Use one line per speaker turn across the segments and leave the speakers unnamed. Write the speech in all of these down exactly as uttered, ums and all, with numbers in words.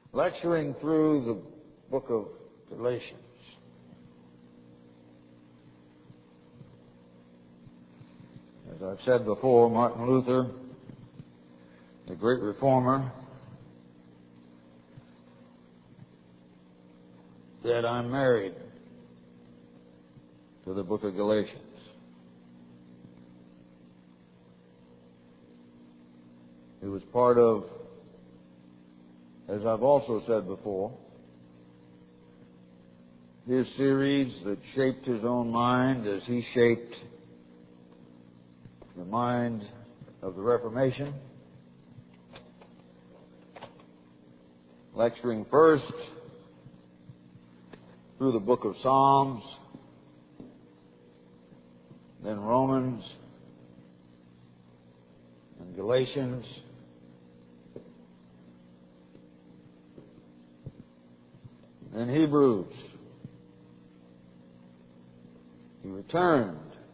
lecturing through the book of Galatians. As I've said before, Martin Luther, the great reformer, said, "I'm married to the book of Galatians." It was part of, as I've also said before, his series that shaped his own mind as he shaped the mind of the Reformation, lecturing first through the book of Psalms, then Romans and Galatians, then Hebrews. He returned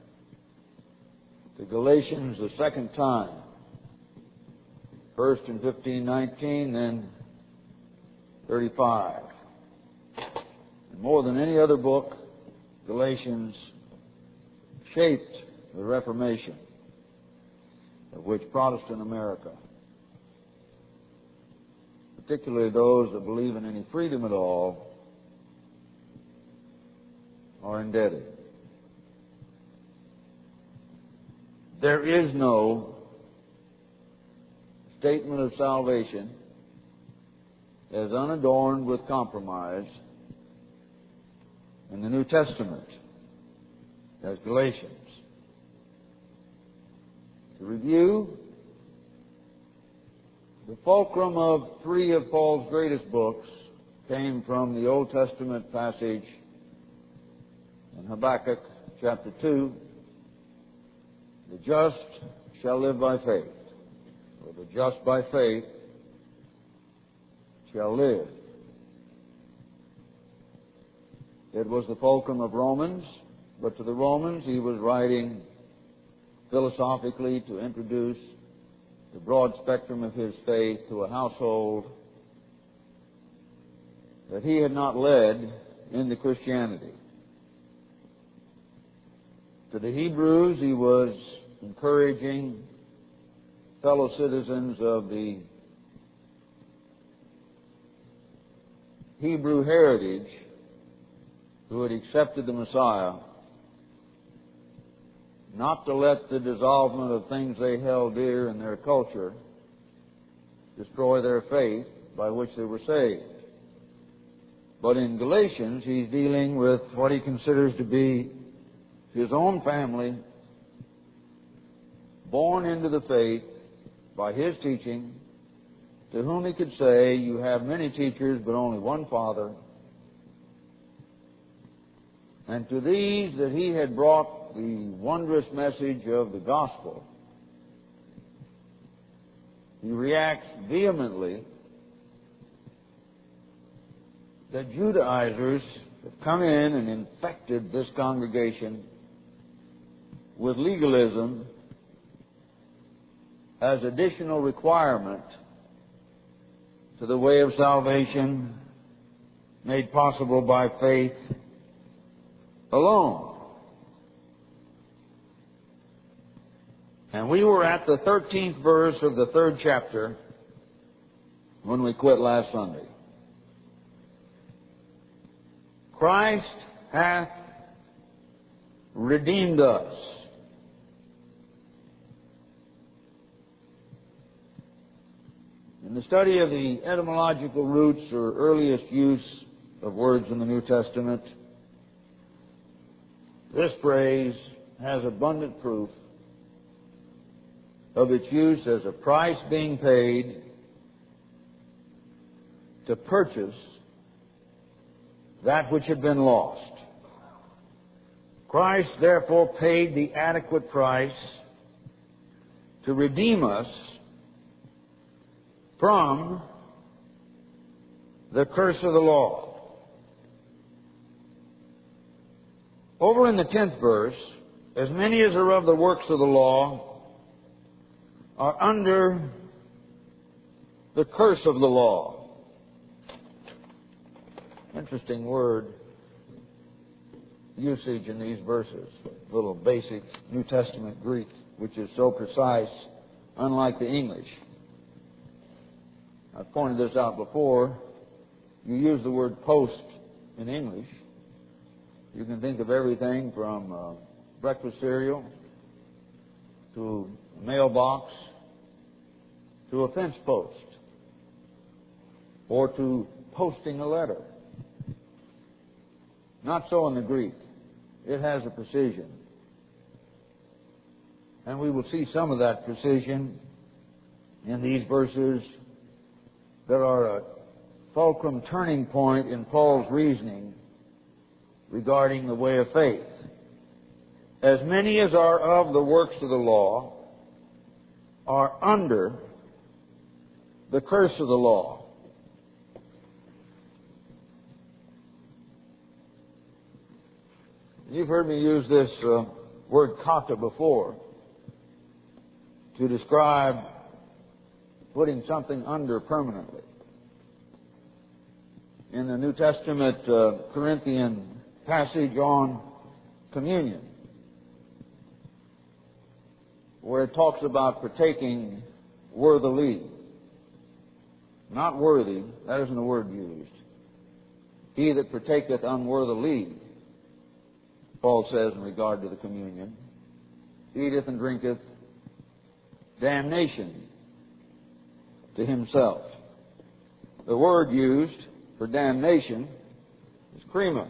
to Galatians the second time, first in fifteen nineteen, then thirty-five. And more than any other book, Galatians shaped the Reformation of which Protestant America, particularly those that believe in any freedom at all, are indebted. There is no statement of salvation as unadorned with compromise in the New Testament as Galatians. To review, the fulcrum of three of Paul's greatest books came from the Old Testament passage in Habakkuk chapter two, "The just shall live by faith," or "the just by faith shall live." It was the fulcrum of Romans, but to the Romans he was writing philosophically to introduce the broad spectrum of his faith to a household that he had not led into Christianity. To the Hebrews, he was encouraging fellow citizens of the Hebrew heritage who had accepted the Messiah not to let the dissolvement of things they held dear in their culture destroy their faith by which they were saved. But in Galatians, he's dealing with what he considers to be his own family, born into the faith by his teaching, to whom he could say, "You have many teachers, but only one Father." And to these that he had brought the wondrous message of the gospel, he reacts vehemently that Judaizers have come in and infected this congregation with legalism as additional requirement to the way of salvation made possible by faith alone. And we were at the thirteenth verse of the third chapter when we quit last Sunday. Christ hath redeemed us. In the study of the etymological roots or earliest use of words in the New Testament, this phrase has abundant proof of its use as a price being paid to purchase that which had been lost. Christ therefore paid the adequate price to redeem us from the curse of the law. Over in the tenth verse, "As many as are of the works of the law are under the curse of the law." Interesting word usage in these verses. Little basic New Testament Greek, which is so precise, unlike the English. I've pointed this out before. You use the word post in English. You can think of everything from uh, breakfast cereal to a mailbox to a fence post or to posting a letter. Not so in the Greek. It has a precision. And we will see some of that precision in these verses that are a fulcrum turning point in Paul's reasoning regarding the way of faith. As many as are of the works of the law are under the curse of the law. You've heard me use this uh, word kata before to describe putting something under permanently. In the New Testament uh, Corinthian passage on communion, where it talks about partaking worthily. Not worthy, that isn't the word used. He that partaketh unworthily, Paul says in regard to the communion, eateth and drinketh damnation to himself. The word used for damnation is krima.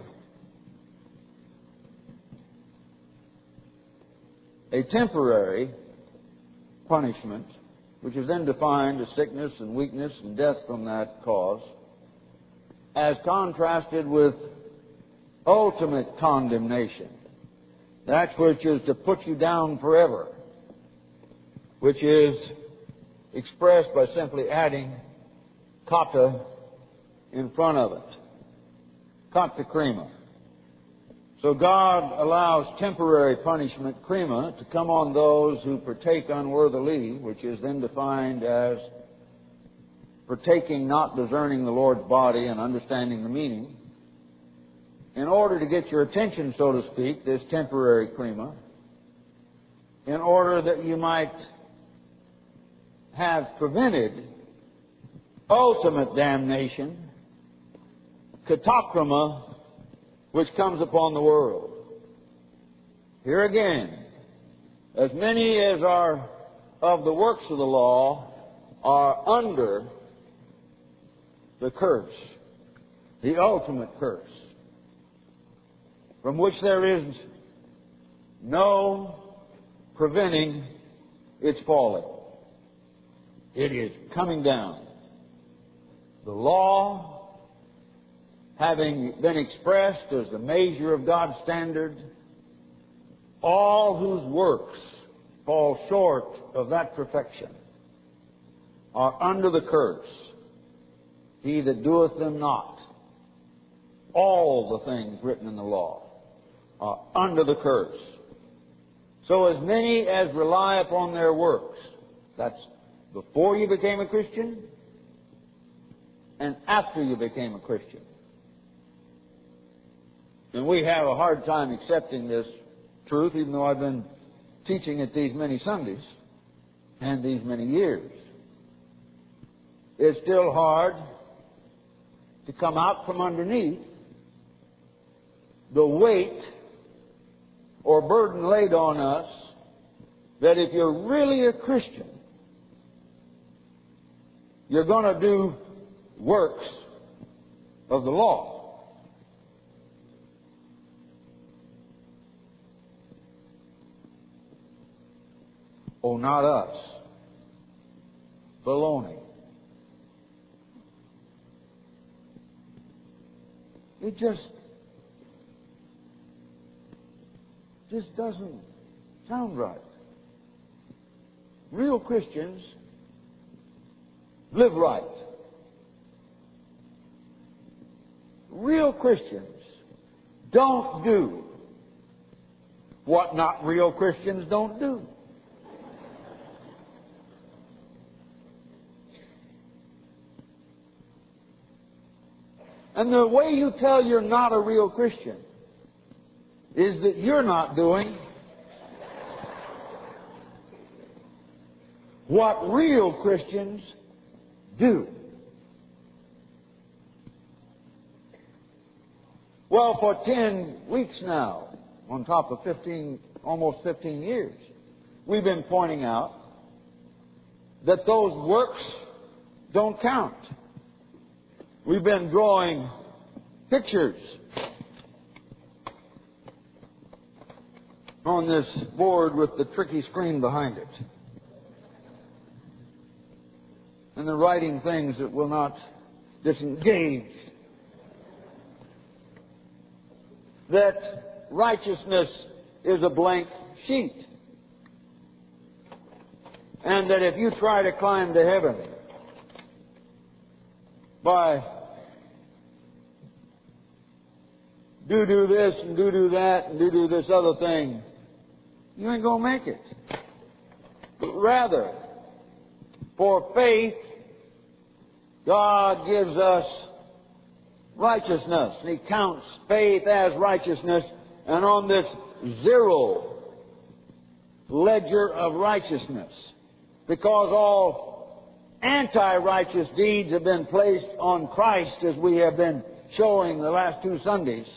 A temporary punishment, which is then defined as sickness and weakness and death from that cause, as contrasted with ultimate condemnation. That which is to put you down forever, which is expressed by simply adding kata in front of it. Kata krima. So God allows temporary punishment, krima, to come on those who partake unworthily, which is then defined as partaking, not discerning the Lord's body and understanding the meaning, in order to get your attention, so to speak, this temporary krima, in order that you might have prevented ultimate damnation, katakrima, which comes upon the world. Here again, as many as are of the works of the law are under the curse, the ultimate curse, from which there is no preventing its falling. It is coming down. The law, having been expressed as the measure of God's standard, all whose works fall short of that perfection are under the curse. He that doeth them not. All the things written in the law are under the curse. So as many as rely upon their works, that's before you became a Christian and after you became a Christian. And we have a hard time accepting this truth, even though I've been teaching it these many Sundays and these many years. It's still hard to come out from underneath the weight or burden laid on us that if you're really a Christian, you're going to do works of the law. Oh, not us. Baloney. It just, just doesn't sound right. Real Christians live right. Real Christians don't do what not real Christians don't do. And the way you tell you're not a real Christian is that you're not doing what real Christians do. Well, for ten weeks now, on top of fifteen, almost fifteen years, we've been pointing out that those works don't count. We've been drawing pictures on this board with the tricky screen behind it, and then writing things that will not disengage. That righteousness is a blank sheet, and that if you try to climb to heaven by do do this and do do that and do do this other thing, you ain't going to make it. But rather, for faith, God gives us righteousness. And He counts faith as righteousness. And on this zero ledger of righteousness, because all anti-righteous deeds have been placed on Christ, as we have been showing the last two Sundays,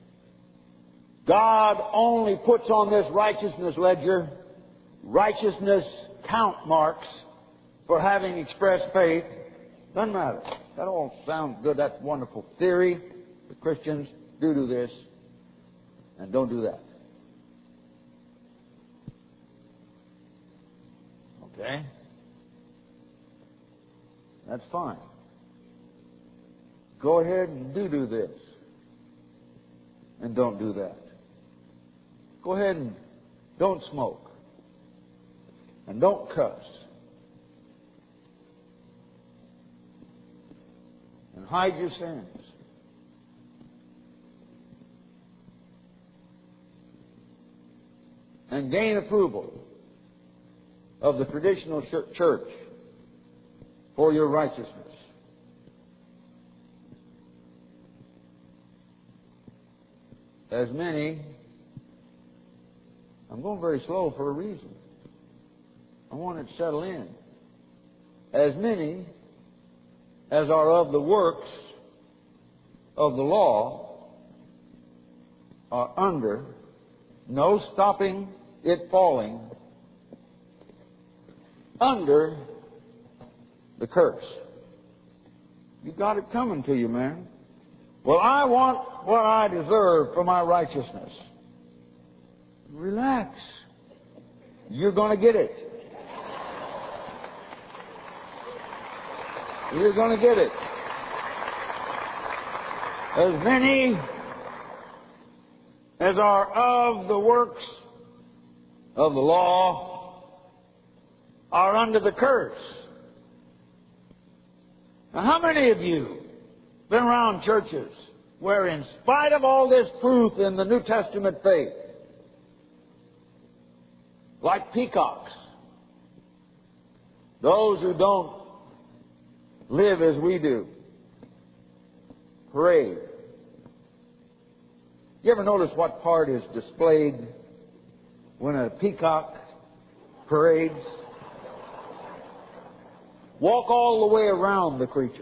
God only puts on this righteousness ledger righteousness count marks for having expressed faith. Doesn't matter. That all sounds good. That's wonderful theory. The Christians do do this and don't do that. Okay? That's fine. Go ahead and do do this and don't do that. Go ahead and don't smoke and don't cuss and hide your sins. And gain approval of the traditional church for your righteousness. As many, I'm going very slow for a reason. I want it to settle in. As many as are of the works of the law are under, no stopping it falling, under the curse. You got it coming to you, man. Well, I want what I deserve for my righteousness. Relax. You're going to get it. You're going to get it. As many as are of the works of the law are under the curse. Now, how many of you been around churches where, in spite of all this proof in the New Testament faith, like peacocks, those who don't live as we do, parade? You ever notice what part is displayed when a peacock parades? Walk all the way around the creature,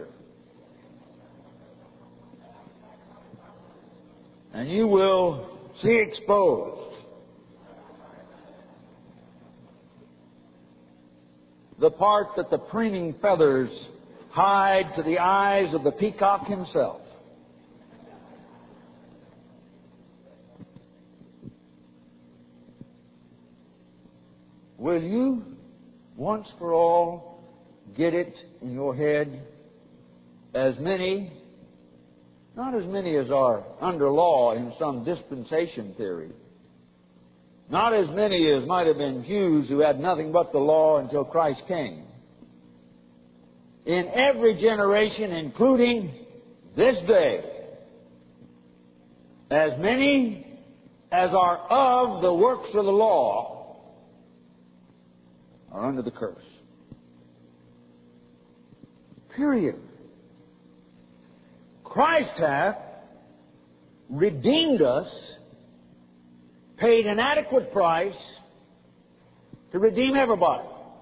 and you will see exposed the part that the preening feathers hide to the eyes of the peacock himself. Will you, once for all, get it in your head? As many, not as many as are under law in some dispensation theory, not as many as might have been Jews who had nothing but the law until Christ came. In every generation, including this day, as many as are of the works of the law are under the curse. Period. Christ hath redeemed us, paid an adequate price to redeem everybody.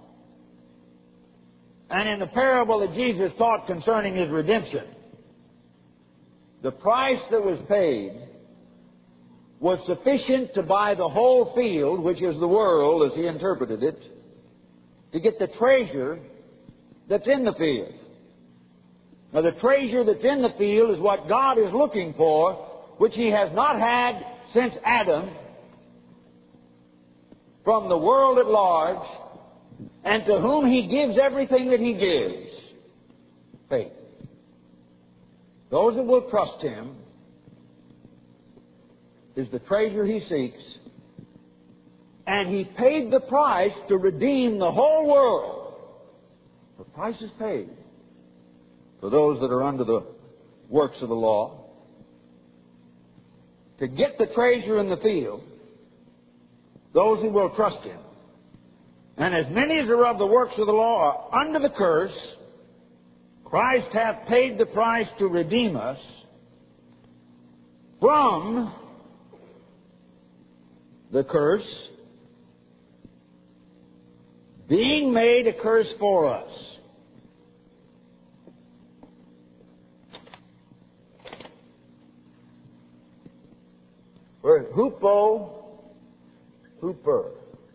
And in the parable that Jesus taught concerning His redemption, the price that was paid was sufficient to buy the whole field, which is the world, as He interpreted it, to get the treasure that's in the field. Now, the treasure that's in the field is what God is looking for, which He has not had since Adam, from the world at large, and to whom He gives everything that He gives. Faith. Those that will trust Him is the treasure He seeks, and He paid the price to redeem the whole world. The price is paid for those that are under the works of the law. To get the treasure in the field, those who will trust Him. And as many as are of the works of the law are under the curse, Christ hath paid the price to redeem us from the curse, being made a curse for us. Where hupo, hooper.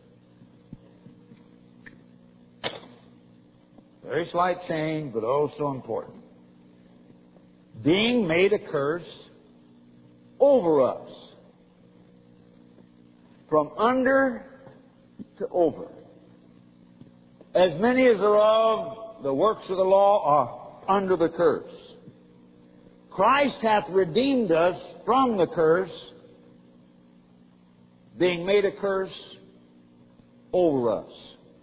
Very slight change, but oh so important. Being made a curse over us. From under to over. As many as are of the works of the law are under the curse. Christ hath redeemed us from the curse, being made a curse over us.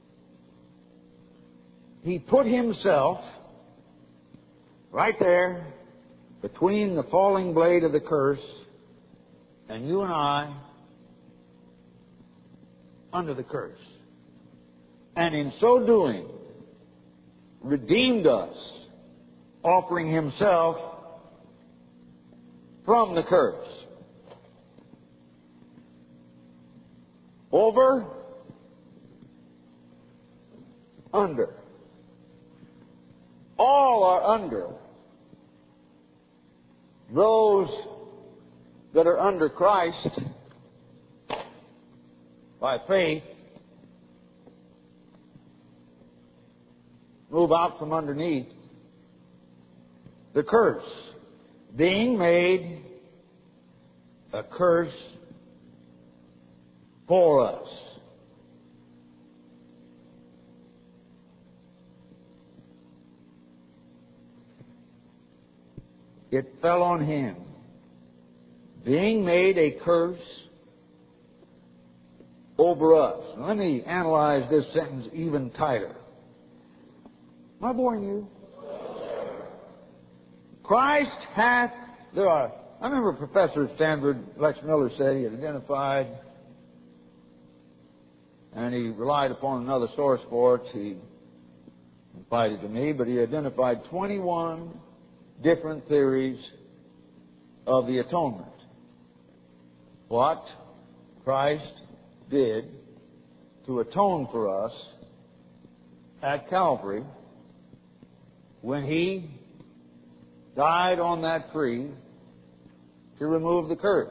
He put Himself right there between the falling blade of the curse and you and I under the curse. And in so doing, redeemed us, offering Himself from the curse. Over, under. All are under. Those that are under Christ by faith move out from underneath the curse, being made a curse for us. It fell on Him, being made a curse over us. Now, let me analyze this sentence even tighter. Am I boring you? Christ hath, there are, I remember a professor at Stanford, Lex Miller, said he had identified, and he relied upon another source for it. He confided to me, but he identified twenty-one different theories of the atonement. What Christ did to atone for us at Calvary when He died on that tree to remove the curse.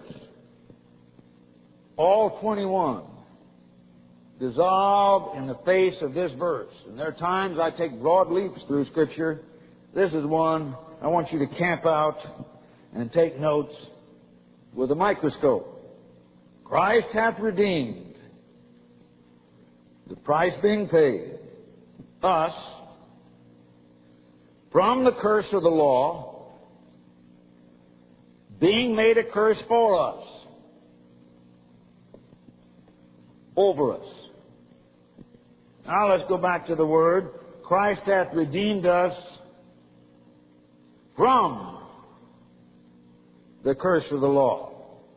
All twenty-one dissolved in the face of this verse. And there are times I take broad leaps through Scripture. This is one I want you to camp out and take notes with a microscope. Christ hath redeemed, the price being paid, us from the curse of the law, being made a curse for us, over us. Now let's go back to the word. Christ hath redeemed us from the curse of the law.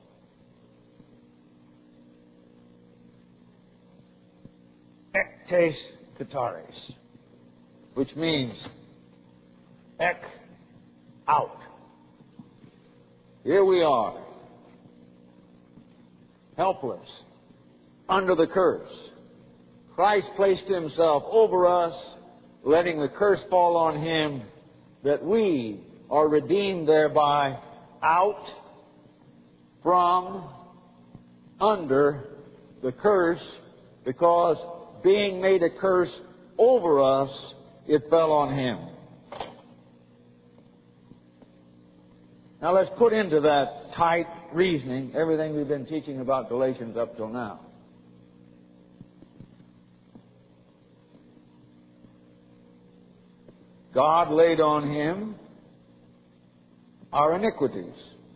Ektes katares, which means ek, out. Here we are, helpless, under the curse. Christ placed Himself over us, letting the curse fall on Him, that we are redeemed thereby out from under the curse, because being made a curse over us, it fell on Him. Now let's put into that tight reasoning everything we've been teaching about Galatians up till now. God laid on Him our iniquities.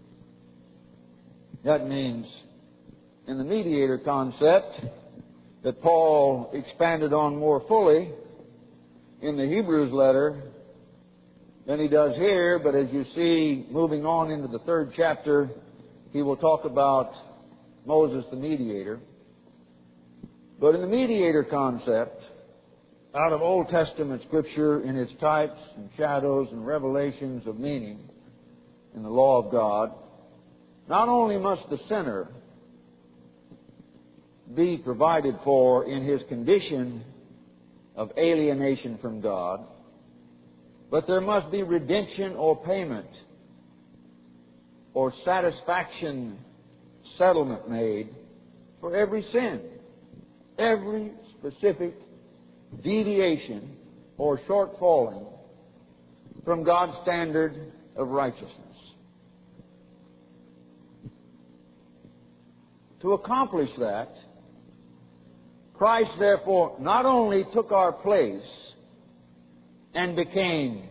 That means, in the mediator concept that Paul expanded on more fully in the Hebrews letter than he does here, but as you see, moving on into the third chapter, he will talk about Moses the mediator. But in the mediator concept, out of Old Testament Scripture in its types and shadows and revelations of meaning in the law of God, not only must the sinner be provided for in his condition of alienation from God, but there must be redemption or payment or satisfaction, settlement made for every sin, every specific deviation or shortfalling from God's standard of righteousness. To accomplish that, Christ therefore not only took our place and became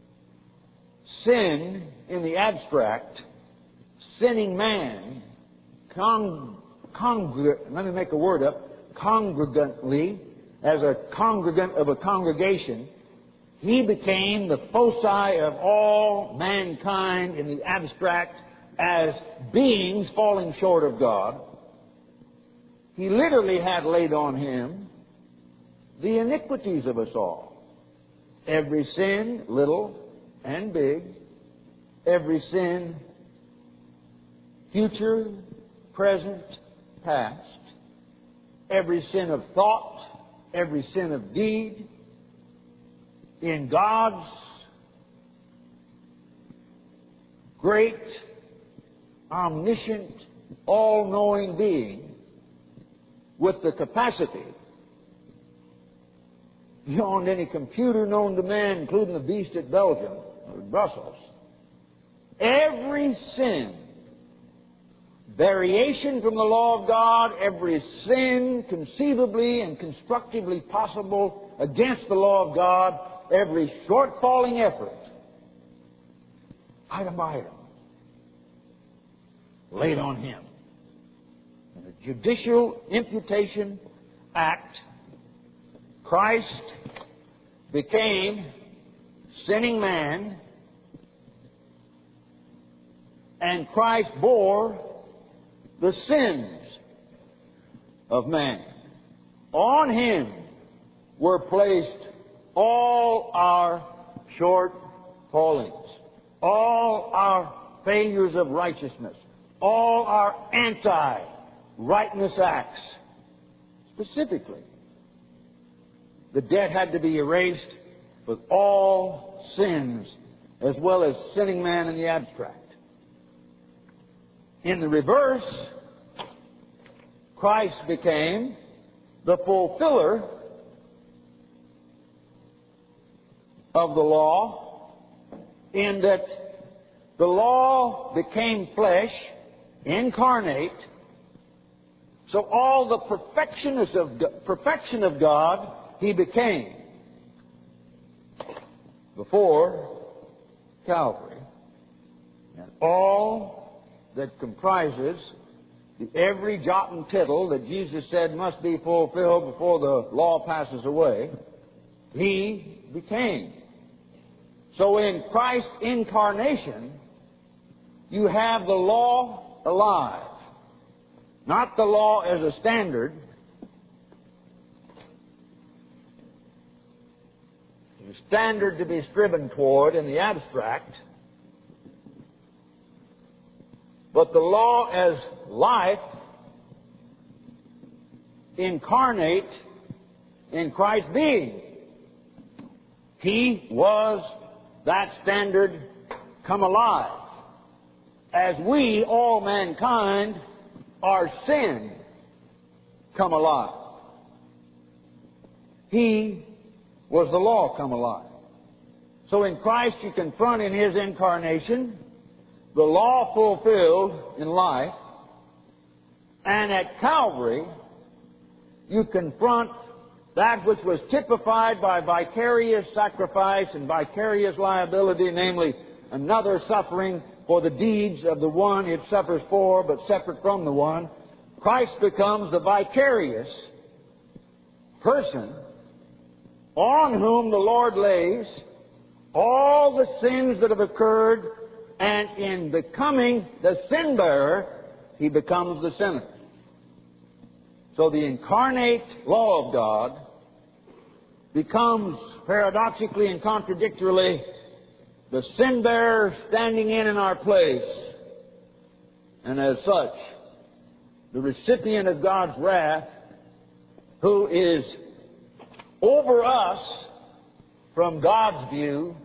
sin in the abstract, sinning man, con, congr- let me make a word up, congregantly, as a congregant of a congregation, He became the foci of all mankind in the abstract as beings falling short of God. He literally had laid on Him the iniquities of us all. Every sin, little and big, every sin, future, present, past, every sin of thought, every sin of deed, in God's great, omniscient, all-knowing being, with the capacity beyond any computer known to man, including the beast at Belgium or Brussels. Every sin, variation from the law of God, every sin conceivably and constructively possible against the law of God, every short-falling effort, item by item, laid on Him. In a judicial imputation act, Christ became sinning man, and Christ bore the sins of man. On Him were placed all our shortfallings, all our failures of righteousness, all our anti-rightness acts. Specifically, the debt had to be erased with all sins, as well as sinning man in the abstract. In the reverse, Christ became the fulfiller of the law, in that the law became flesh, incarnate, so all the perfectionness of, perfection of God He became before Calvary. And all that comprises the every jot and tittle that Jesus said must be fulfilled before the law passes away, He became. So in Christ's incarnation, you have the law alive. Not the law as a standard, a standard to be striven toward in the abstract, but the law as life incarnate in Christ's being. He was that standard come alive. As we, all mankind, are sin come alive. He was the law come alive. So in Christ you confront in His incarnation the law fulfilled in life, and at Calvary you confront that which was typified by vicarious sacrifice and vicarious liability, namely another suffering for the deeds of the one it suffers for, but separate from the one. Christ becomes the vicarious person on whom the Lord lays all the sins that have occurred, and in becoming the sin bearer, He becomes the sinner. So the incarnate law of God becomes, paradoxically and contradictorily, the sin bearer standing in in our place, and as such, the recipient of God's wrath, who is over us from God's view,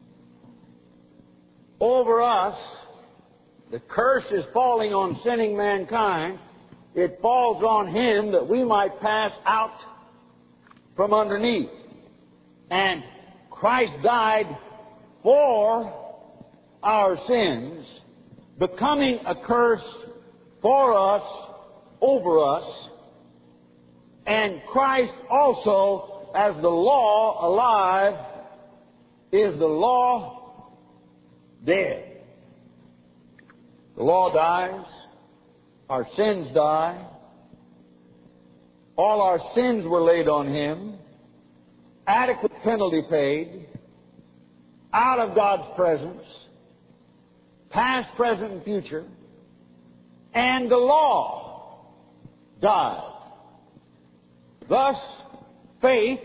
over us. The curse is falling on sinning mankind. It falls on Him that we might pass out from underneath. And Christ died for our sins, becoming a curse for us, over us. And Christ also, as the law alive, is the law dead. The law dies, our sins die, all our sins were laid on Him, adequate penalty paid, out of God's presence, past, present, and future, and the law died. Thus, faith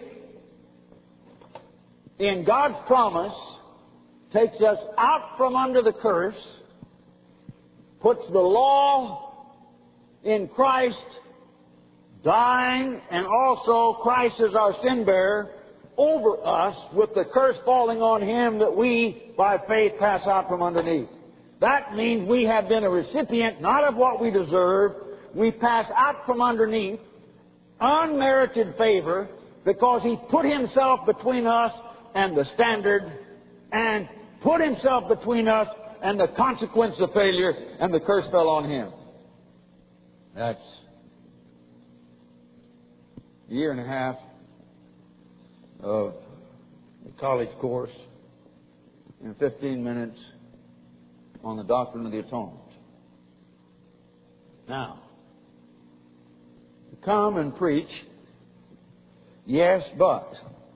in God's promise takes us out from under the curse, puts the law in Christ dying, and also Christ as our sin bearer over us, with the curse falling on Him that we, by faith, pass out from underneath. That means we have been a recipient not of what we deserve. We pass out from underneath unmerited favor because He put Himself between us and the standard, and put Himself between us and the consequence of failure, and the curse fell on Him. That's a year and a half of a college course in fifteen minutes on the doctrine of the atonement. Now, to come and preach, yes, but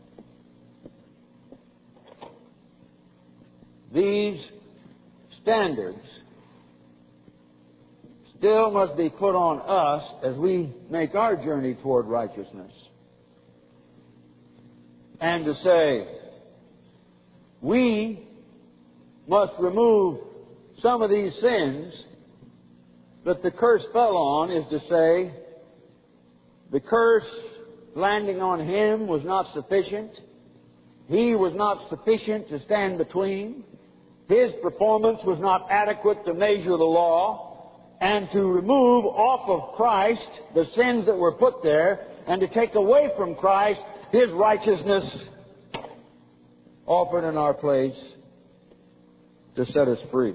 these standards still must be put on us as we make our journey toward righteousness. And to say, we must remove some of these sins that the curse fell on, is to say, the curse landing on Him was not sufficient. He was not sufficient to stand between. His performance was not adequate to measure the law, and to remove off of Christ the sins that were put there, and to take away from Christ His righteousness offered in our place to set us free.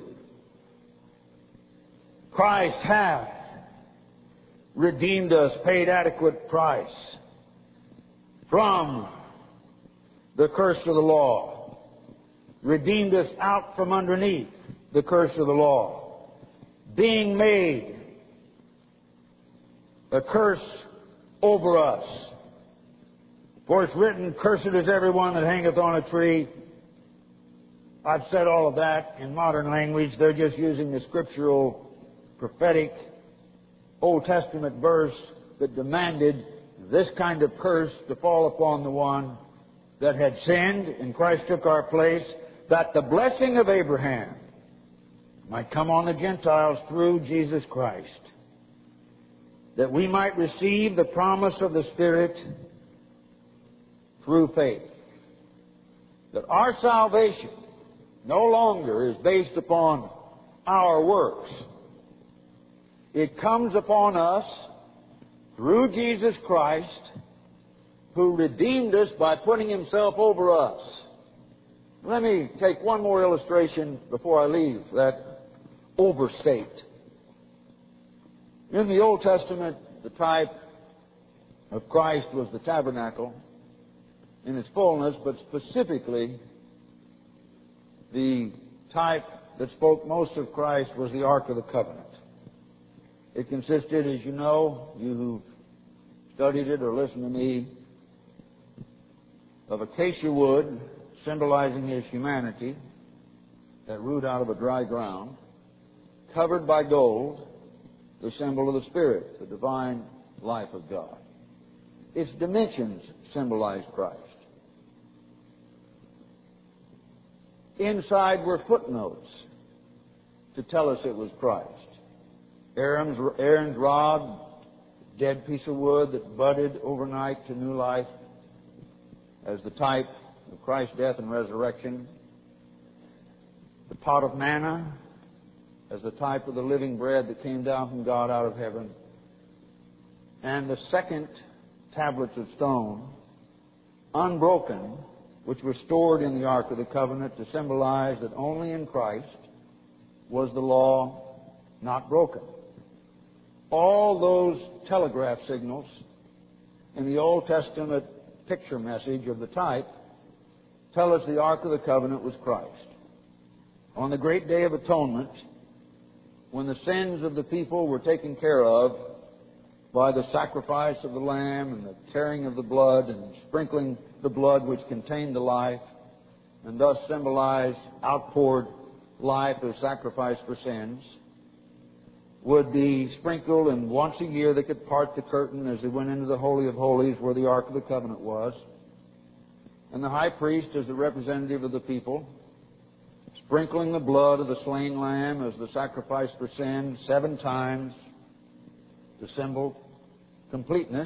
Christ hath redeemed us, paid adequate price from the curse of the law, redeemed us out from underneath the curse of the law, being made a curse over us. For it's written, cursed is everyone that hangeth on a tree. I've said all of that in modern language. They're just using the scriptural, prophetic, Old Testament verse that demanded this kind of curse to fall upon the one that had sinned, and Christ took our place, that the blessing of Abraham
might come on the Gentiles through Jesus Christ, that we might receive the promise of the Spirit through faith. That our salvation no longer is based upon our works. It comes upon us through Jesus Christ, who redeemed us by putting Himself over us. Let me take one more illustration before I leave that overstate. In the Old Testament, the type of Christ was the tabernacle in its fullness, but specifically the type that spoke most of Christ was the Ark of the Covenant. It consisted, as you know, you who've studied it or listened to me, of acacia wood symbolizing His humanity, that root out of a dry ground, covered by gold, the symbol of the Spirit, the divine life of God. Its dimensions symbolized Christ. Inside were footnotes to tell us it was Christ. Aaron's, Aaron's rod, dead piece of wood that budded overnight to new life as the type of Christ's death and resurrection. The pot of manna as the type of the living bread that came down from God out of heaven. And the second tablets of stone, unbroken, which were stored in the Ark of the Covenant to symbolize that only in Christ was the law not broken. All those telegraph signals in the Old Testament picture message of the type tell us the Ark of the Covenant was Christ. On the great day of atonement, when the sins of the people were taken care of by the sacrifice of the lamb and the tearing of the blood and sprinkling the blood which contained the life, and thus symbolized outpoured life as sacrifice for sins, would be sprinkled, and once a year they could part the curtain as they went into the Holy of Holies where the Ark of the Covenant was. And the high priest, as the representative of the people, sprinkling the blood of the slain lamb as the sacrifice for sin seven times to symbol completeness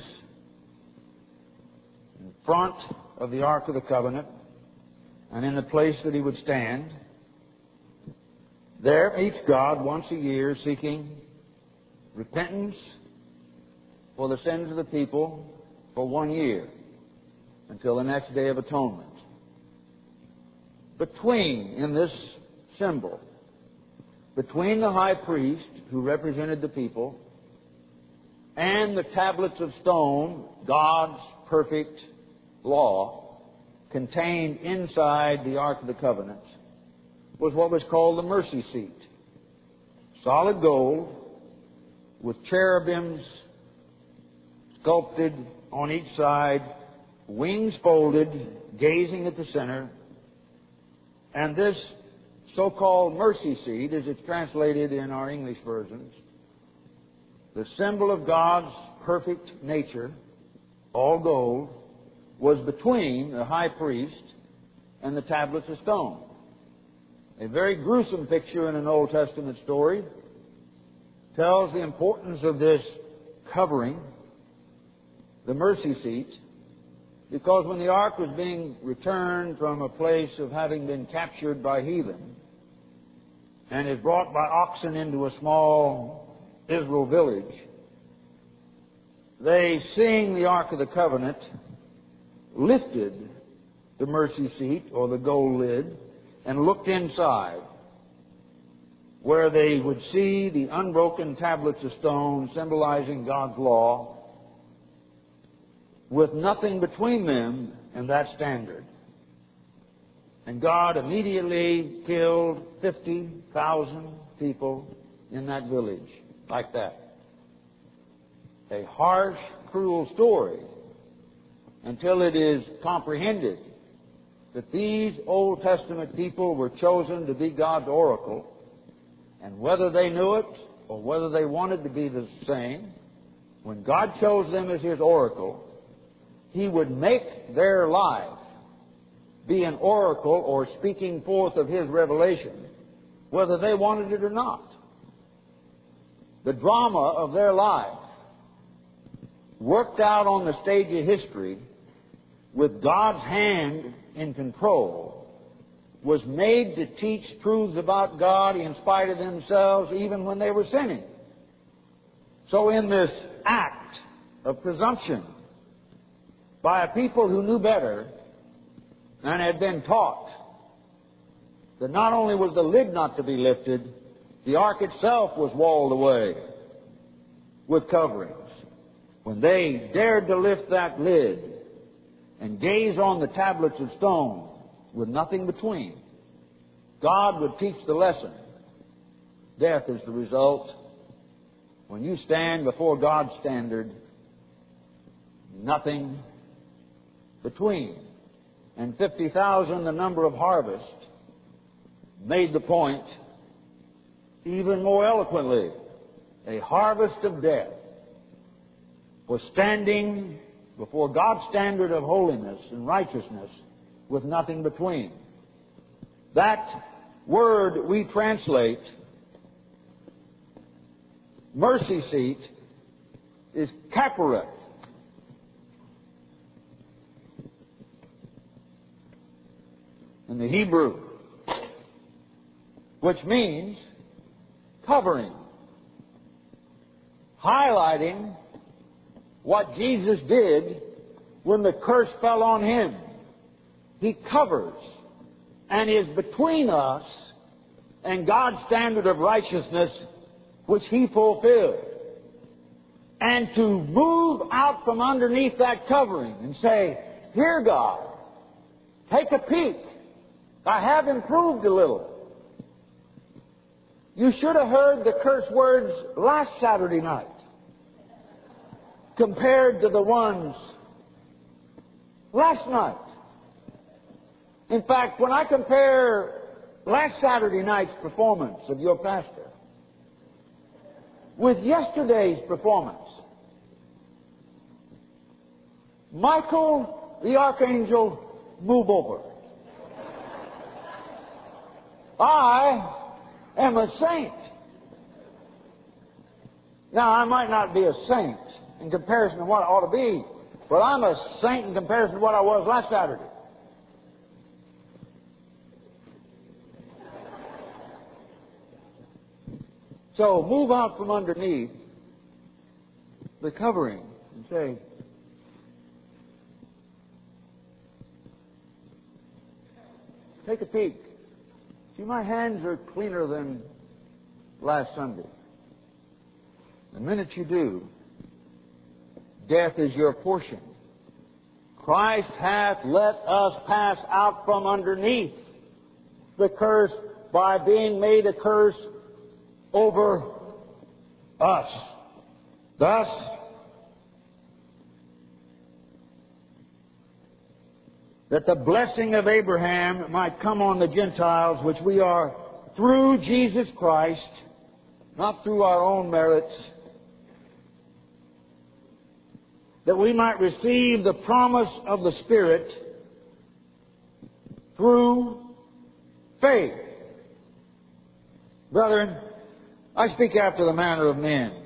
in front of the Ark of the Covenant and in the place that he would stand. There meets God once a year seeking repentance for the sins of the people for one year until the next day of atonement. Between, in this symbol, between the high priest who represented the people and the tablets of stone, God's perfect law, contained inside the Ark of the Covenant, was what was called the mercy seat. Solid gold with cherubims sculpted on each side, wings folded, gazing at the center. And this so-called mercy seat, as it's translated in our English versions, the symbol of God's perfect nature, all gold, was between the high priest and the tablets of stone. A very gruesome picture in an Old Testament story tells the importance of this covering, the mercy seat, because when the ark was being returned from a place of having been captured by heathen and is brought by oxen into a small Israel village, they, seeing the Ark of the Covenant, lifted the mercy seat or the gold lid and looked inside, where they would see the unbroken tablets of stone symbolizing God's law, with nothing between them and that standard. And God immediately killed fifty thousand people in that village like that. A harsh, cruel story until it is comprehended that these Old Testament people were chosen to be God's oracle, and whether they knew it or whether they wanted to be the same, when God chose them as His oracle, He would make their life be an oracle or speaking forth of His revelation whether they wanted it or not. The drama of their life, worked out on the stage of history with God's hand in control, was made to teach truths about God in spite of themselves, even when they were sinning. So in this act of presumption by a people who knew better and had been taught that not only was the lid not to be lifted, the ark itself was walled away with coverings. When they dared to lift that lid and gaze on the tablets of stone with nothing between, God would teach the lesson. Death is the result. When you stand before God's standard, nothing between. And fifty thousand, the number of harvest, made the point even more eloquently. A harvest of death was standing before God's standard of holiness and righteousness with nothing between. That word we translate mercy seat is kaparet. In the Hebrew, which means covering, highlighting what Jesus did when the curse fell on Him. He covers and is between us and God's standard of righteousness which He fulfilled. And to move out from underneath that covering and say, "Here, God, take a peek. I have improved a little." You should have heard the curse words last Saturday night compared to the ones last night. In fact, when I compare last Saturday night's performance of your pastor with yesterday's performance, Michael the Archangel, move over. I am a saint. Now, I might not be a saint in comparison to what I ought to be, but I'm a saint in comparison to what I was last Saturday. So move out from underneath the covering and say, take a peek. See, my hands are cleaner than last Sunday. The minute you do, death is your portion. Christ hath let us pass out from underneath the curse by being made a curse over us. Thus, that the blessing of Abraham might come on the Gentiles, which we are through Jesus Christ, not through our own merits, that we might receive the promise of the Spirit through faith. Brethren, I speak after the manner of men.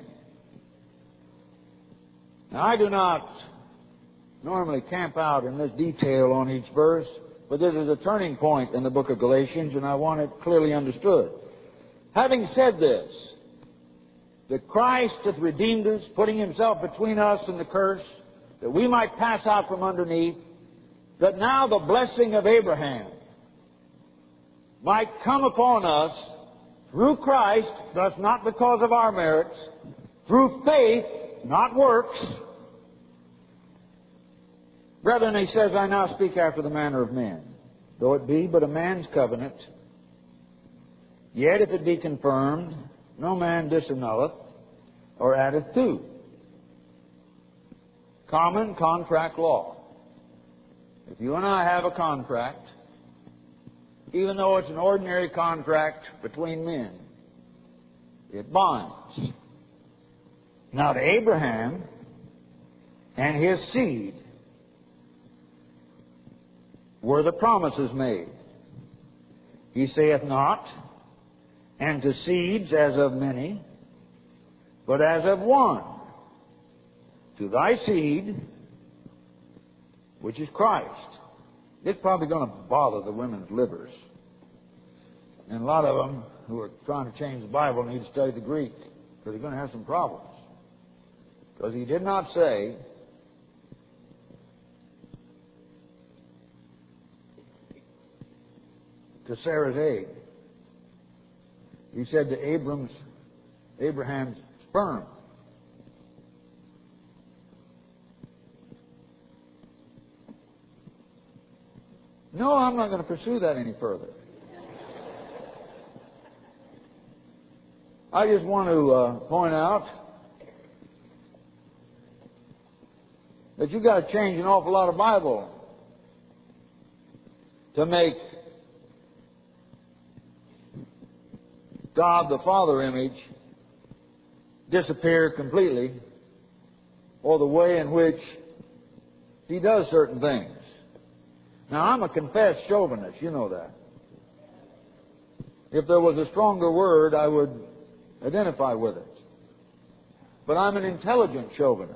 Now, I do not normally camp out in this detail on each verse, but this is a turning point in the book of Galatians, and I want it clearly understood. Having said this, that Christ hath redeemed us, putting Himself between us and the curse, that we might pass out from underneath, that now the blessing of Abraham might come upon us through Christ, thus not because of our merits, through faith, not works. Brethren, he says, I now speak after the manner of men. Though it be but a man's covenant, yet if it be confirmed, no man disannulleth or addeth to. Common contract law. If you and I have a contract, even though it's an ordinary contract between men, it binds. Now to Abraham and his seed were the promises made. He saith not, and to seeds as of many, but as of one. To thy seed, which is Christ. It's probably going to bother the women's livers. And a lot of them who are trying to change the Bible need to study the Greek, because they're going to have some problems. Because he did not say to Sarah's egg. He said to Abram's, Abraham's sperm. No, I'm not going to pursue that any further. I just want to uh, point out that you've got to change an awful lot of Bible to make God the Father image disappear completely, or the way in which He does certain things. Now, I'm a confessed chauvinist, you know that. If there was a stronger word, I would identify with it. But I'm an intelligent chauvinist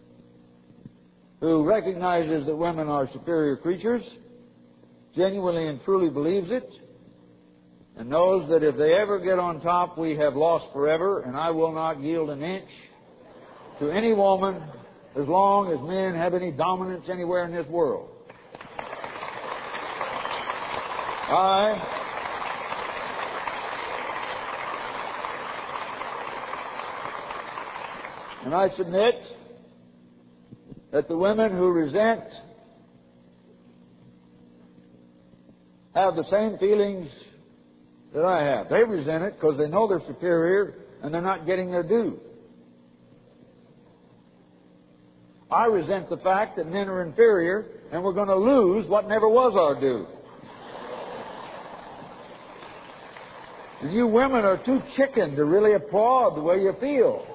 who recognizes that women are superior creatures, genuinely and truly believes it, and knows that if they ever get on top, we have lost forever, and I will not yield an inch to any woman as long as men have any dominance anywhere in this world. I and I submit that the women who resent have the same feelings that I have. They resent it because they know they're superior and they're not getting their due. I resent the fact that men are inferior and we're going to lose what never was our due. And you women are too chicken to really applaud the way you feel.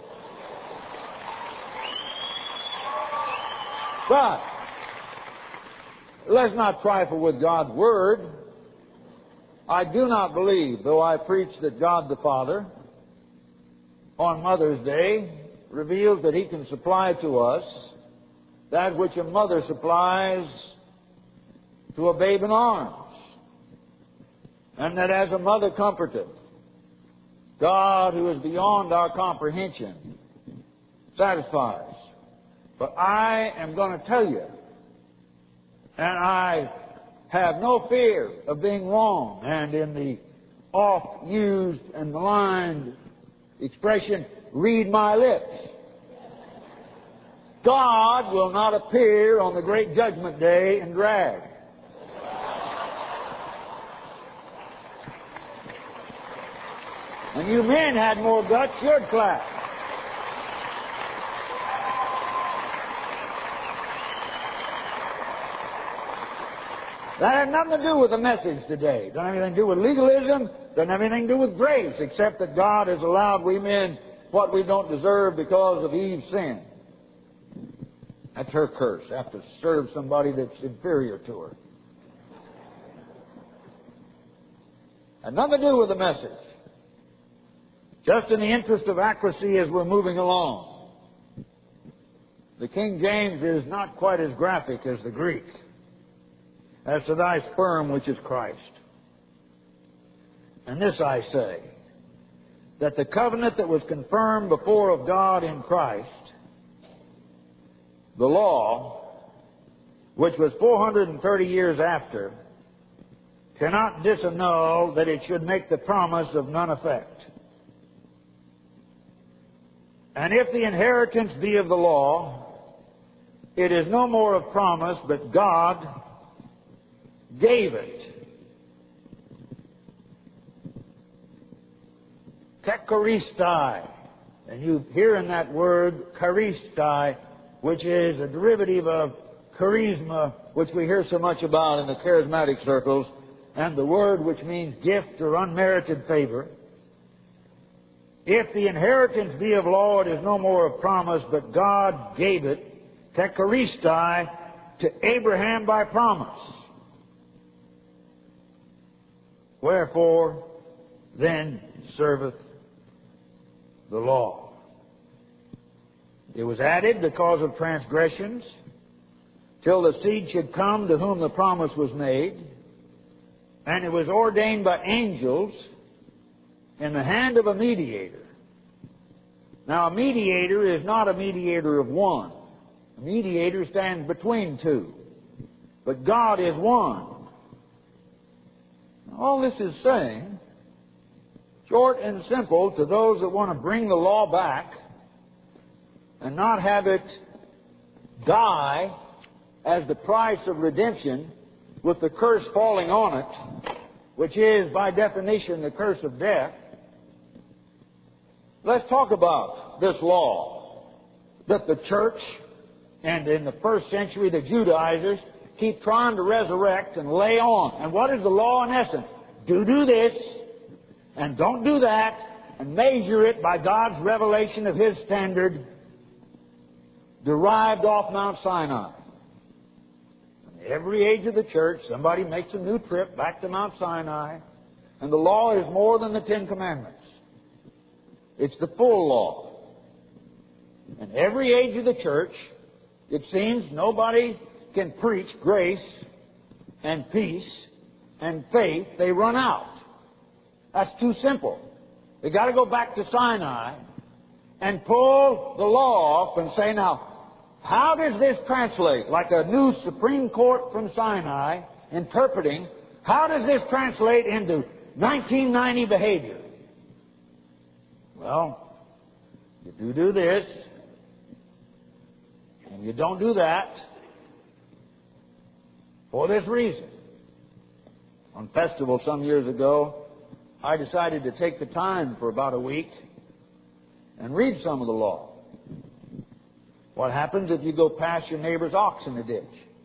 But let's not trifle with God's Word. I do not believe, though I preach that God the Father on Mother's Day reveals that He can supply to us that which a mother supplies to a babe in arms. And that as a mother comforteth, God, who is beyond our comprehension, satisfies. But I am going to tell you, and I have no fear of being wrong, and in the oft-used and maligned expression, read my lips. God will not appear on the great judgment day in drag. And you men had more guts, you'd clap. That had nothing to do with the message today. Doesn't have anything to do with legalism. Doesn't have anything to do with grace, except that God has allowed we men what we don't deserve because of Eve's sin. That's her curse. Have to serve somebody that's inferior to her. Had nothing to do with the message. Just in the interest of accuracy as we're moving along. The King James is not quite as graphic as the Greek. As to thy sperm, which is Christ. And this I say, that the covenant that was confirmed before of God in Christ, the law, which was four hundred thirty years after, cannot disannul that it should make the promise of none effect. And if the inheritance be of the law, it is no more of promise, but God gave it. Tekaristai. And you hear in that word, charistai, which is a derivative of charisma, which we hear so much about in the charismatic circles, and the word which means gift or unmerited favor. If the inheritance be of law, it is no more of promise, but God gave it, tekaristai, to Abraham by promise. Wherefore, then serveth the law. It was added because of transgressions, till the seed should come to whom the promise was made, and it was ordained by angels in the hand of a mediator. Now, a mediator is not a mediator of one. A mediator stands between two. But God is one. All this is saying, short and simple, to those that want to bring the law back and not have it die as the price of redemption with the curse falling on it, which is, by definition, the curse of death. Let's talk about this law that the church and in the first century the Judaizers keep trying to resurrect and lay on. And what is the law in essence? Do do this and don't do that, and measure it by God's revelation of His standard derived off Mount Sinai. Every age of the church, somebody makes a new trip back to Mount Sinai, and the law is more than the Ten Commandments. It's the full law. And every age of the church, it seems nobody can preach grace and peace and faith. They run out. That's too simple. They got to go back to Sinai and pull the law off and say, now, how does this translate? Like a new Supreme Court from Sinai interpreting, how does this translate into nineteen ninety behavior? Well, you do do this, and you don't do that for this reason. On festival some years ago, I decided to take the time for about a week and read some of the law. What happens if you go past your neighbor's ox in the ditch?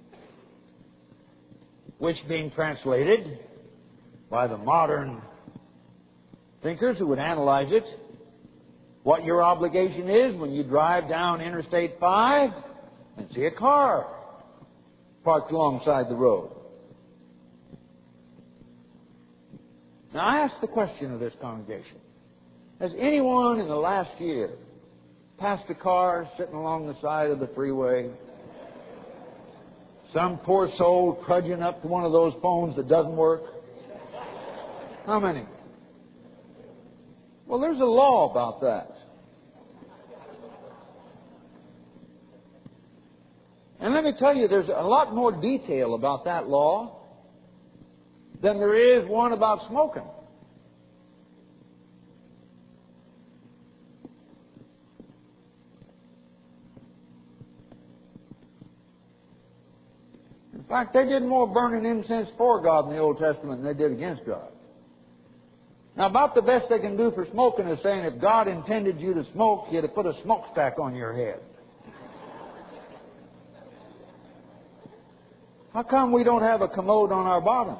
Which, being translated by the modern thinkers who would analyze it, what your obligation is when you drive down Interstate five and see a car parked alongside the road. Now, I ask the question of this congregation. Has anyone in the last year passed a car sitting along the side of the freeway? Some poor soul trudging up to one of those phones that doesn't work? How many? Well, there's a law about that. And let me tell you, there's a lot more detail about that law than there is one about smoking. In fact, they did more burning incense for God in the Old Testament than they did against God. Now, about the best they can do for smoking is saying if God intended you to smoke, He'd have put a smokestack on your head. How come we don't have a commode on our bottom?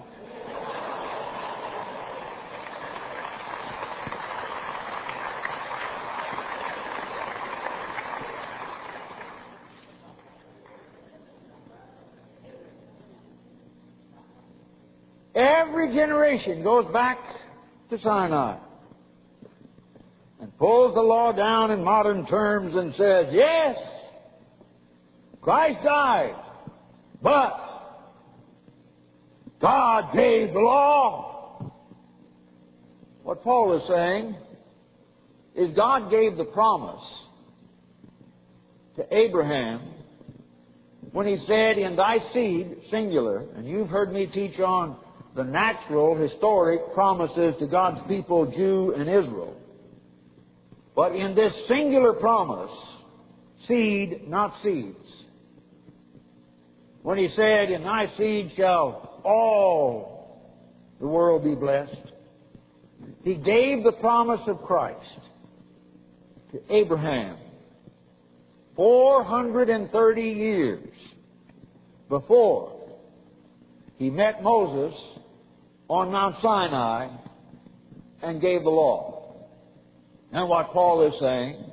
Every generation goes back to Sinai and pulls the law down in modern terms and says, yes, Christ died, but God gave the law. What Paul is saying is God gave the promise to Abraham when He said, in thy seed, singular, and you've heard me teach on the natural, historic promises to God's people, Jew and Israel. But in this singular promise, seed, not seeds. When He said, in thy seed shall all the world be blessed, He gave the promise of Christ to Abraham four hundred thirty years before he met Moses on Mount Sinai and gave the law. And what Paul is saying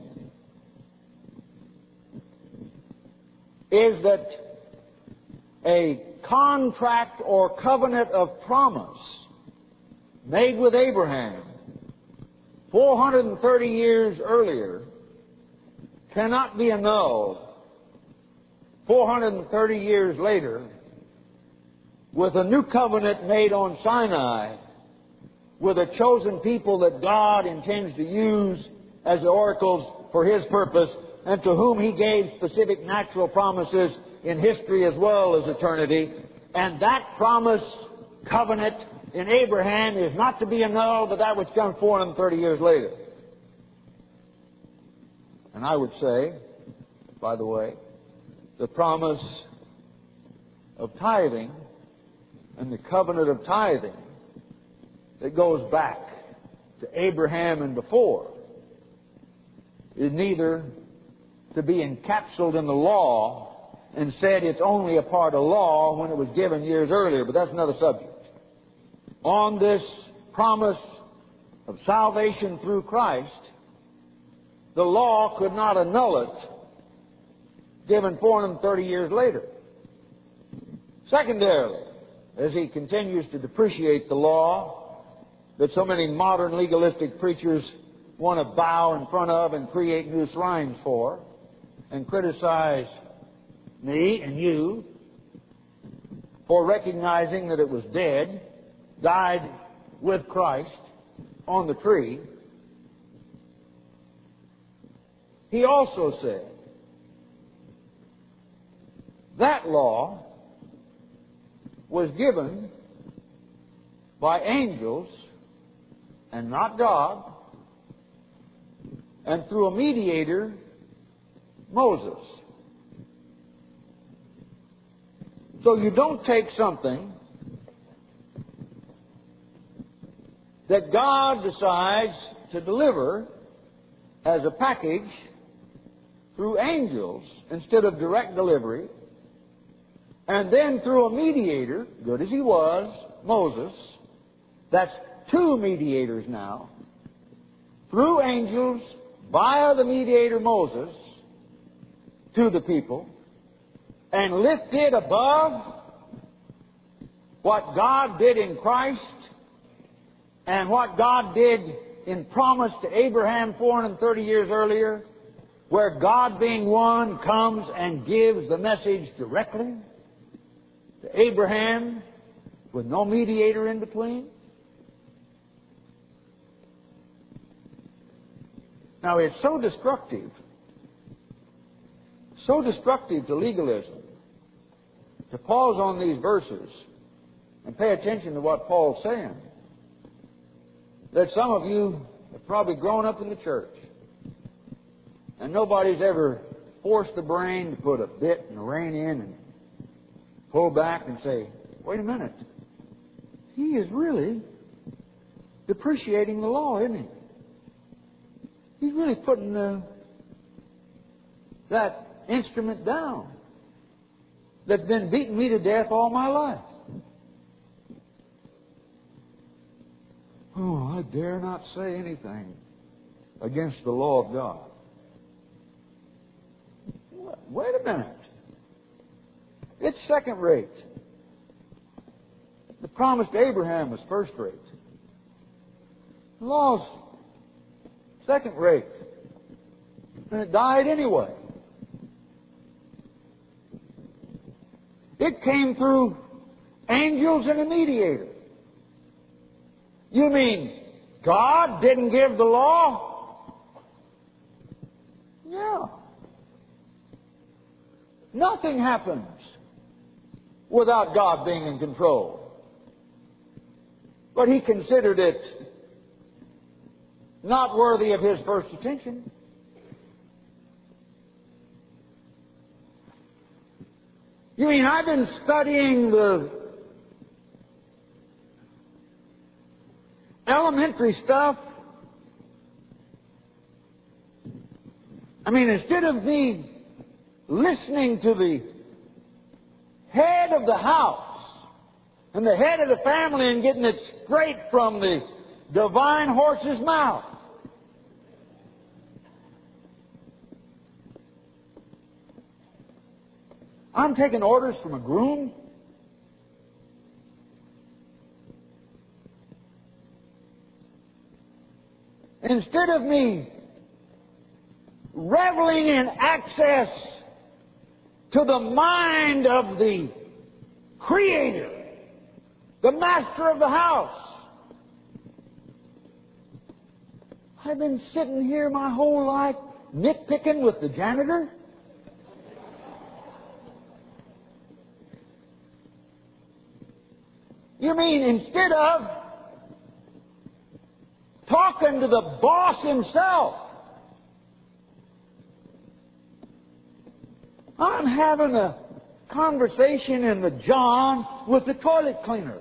is that a contract or covenant of promise made with Abraham four hundred thirty years earlier cannot be annulled four hundred thirty years later with a new covenant made on Sinai with a chosen people that God intends to use as oracles for His purpose and to whom He gave specific natural promises in history as well as eternity. And that promise covenant in Abraham is not to be annulled by that which comes four hundred thirty years later. And I would say, by the way, the promise of tithing and the covenant of tithing that goes back to Abraham and before is neither to be encapsulated in the law and said it's only a part of law when it was given years earlier, but that's another subject. On this promise of salvation through Christ, the law could not annul it, given four hundred thirty years later. Secondarily, as he continues to depreciate the law that so many modern legalistic preachers want to bow in front of and create new shrines for, and criticize me and you for recognizing that it was dead, died with Christ on the tree, he also said that law was given by angels and not God, and through a mediator, Moses. So you don't take something that God decides to deliver as a package through angels instead of direct delivery, and then through a mediator, good as he was, Moses. That's two mediators now. Through angels, via the mediator Moses, to the people, and lift it above what God did in Christ and what God did in promise to Abraham four hundred thirty years earlier, where God being one comes and gives the message directly to Abraham with no mediator in between. Now, it's so destructive, so destructive to legalism to pause on these verses and pay attention to what Paul's saying, that some of you have probably grown up in the church and nobody's ever forced the brain to put a bit and a rein in and pull back and say, wait a minute, he is really depreciating the law, isn't he? He's really putting the, that instrument down that's been beating me to death all my life. Oh, I dare not say anything against the law of God. Wait a minute. It's second rate. The promise to Abraham was first rate. The law's second rate. And it died anyway. It came through angels and a mediator. You mean God didn't give the law? Yeah. Nothing happens without God being in control. But He considered it not worthy of His first attention. You mean I've been studying the elementary stuff? I mean, instead of me listening to the head of the house and the head of the family and getting it straight from the divine horse's mouth, I'm taking orders from a groom? instead of me reveling in access to the mind of the Creator, the Master of the house, I've been sitting here my whole life nitpicking with the janitor. You mean instead of talking to the boss himself, I'm having a conversation in the John with the toilet cleaner.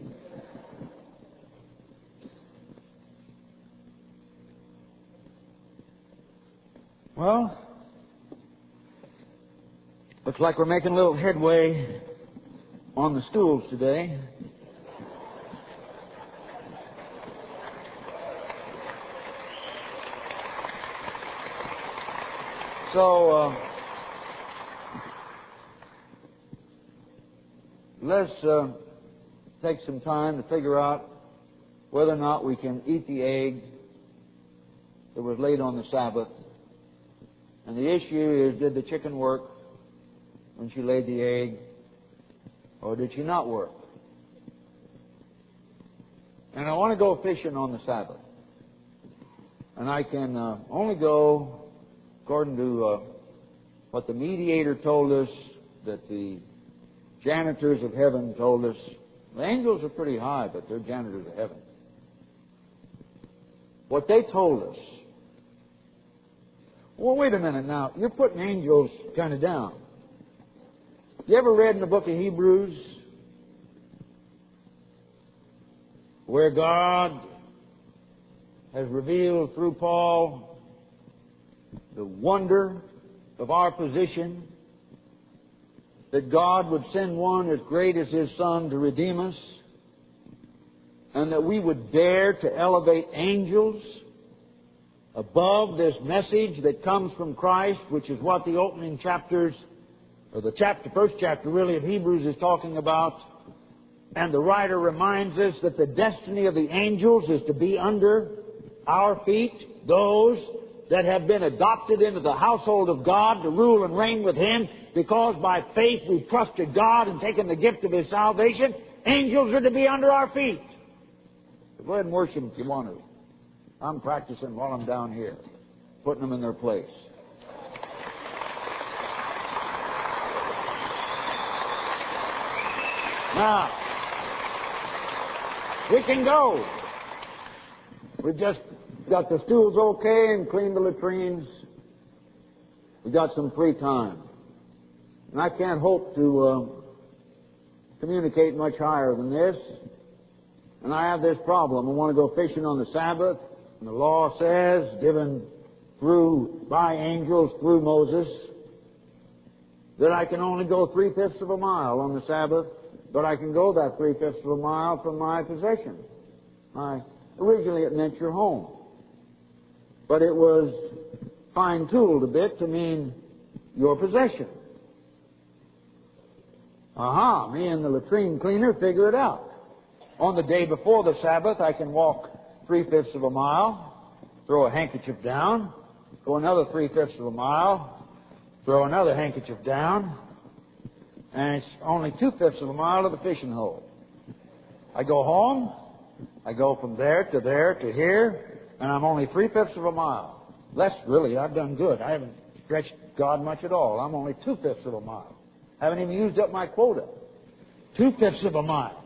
Well, looks like we're making a little headway on the stools today. So, uh, let's uh, take some time to figure out whether or not we can eat the egg that was laid on the Sabbath. And the issue is, did the chicken work when she laid the egg, or did she not work? And I want to go fishing on the Sabbath. And I can uh, only go according to uh, what the mediator told us, that the janitors of heaven told us. The angels are pretty high, but they're janitors of heaven. What they told us. Well, wait a minute now. You're putting angels kind of down. You ever read in the book of Hebrews where God has revealed through Paul the wonder of our position, that God would send one as great as His Son to redeem us, and that we would dare to elevate angels above this message that comes from Christ, which is what the opening chapters, or the chapter, first chapter really of Hebrews is talking about. And the writer reminds us that the destiny of the angels is to be under our feet, those that have been adopted into the household of God to rule and reign with Him, because by faith we've trusted God and taken the gift of His salvation. Angels are to be under our feet. Go ahead and worship if you want to. I'm practicing while I'm down here, putting them in their place. Now, we can go. We've just got the stools okay and cleaned the latrines. We got some free time. And I can't hope to uh, communicate much higher than this. And I have this problem. I want to go fishing on the Sabbath. And the law says, given through, by angels through Moses, that I can only go three-fifths of a mile on the Sabbath, but I can go that three-fifths of a mile from my possession. My, originally it meant your home. But it was fine-tuned a bit to mean your possession. Aha, me and the latrine cleaner figure it out. On the day before the Sabbath, I can walk three-fifths of a mile, throw a handkerchief down, go another three-fifths of a mile, throw another handkerchief down, and it's only two-fifths of a mile to the fishing hole. I go home, I go from there to there to here, and I'm only three-fifths of a mile. Less, really, I've done good. I haven't stretched God much at all. I'm only two-fifths of a mile. Haven't even used up my quota. Two-fifths of a mile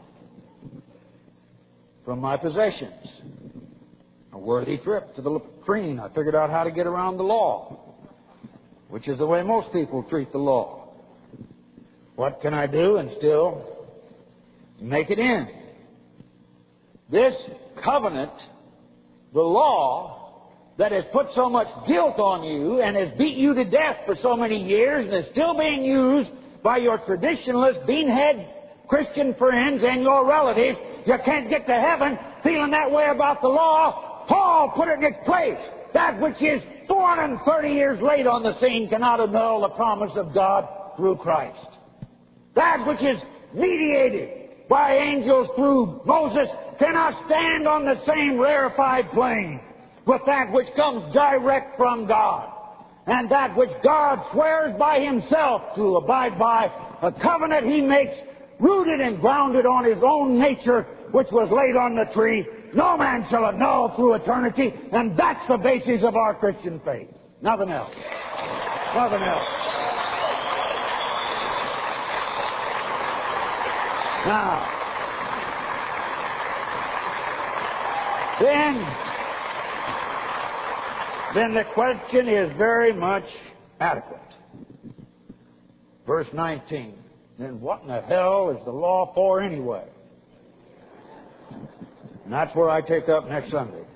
from my possessions. A worthy trip to the latrine. I figured out how to get around the law, which is the way most people treat the law. What can I do and still make it in? This covenant, the law that has put so much guilt on you and has beat you to death for so many years and is still being used by your traditionalist, beanhead Christian friends and your relatives. You can't get to heaven feeling that way about the law. Paul put it in its place. That which is four hundred thirty years late on the scene cannot annul the promise of God through Christ. That which is mediated by angels through Moses cannot stand on the same rarefied plane with that which comes direct from God, and that which God swears by Himself to abide by, a covenant He makes rooted and grounded on His own nature, which was laid on the tree, no man shall annul through eternity, and that's the basis of our Christian faith. Nothing else. Nothing else. Now, then, then the question is very much adequate. Verse nineteen. Then what in the hell is the law for anyway? And that's where I take up next Sunday.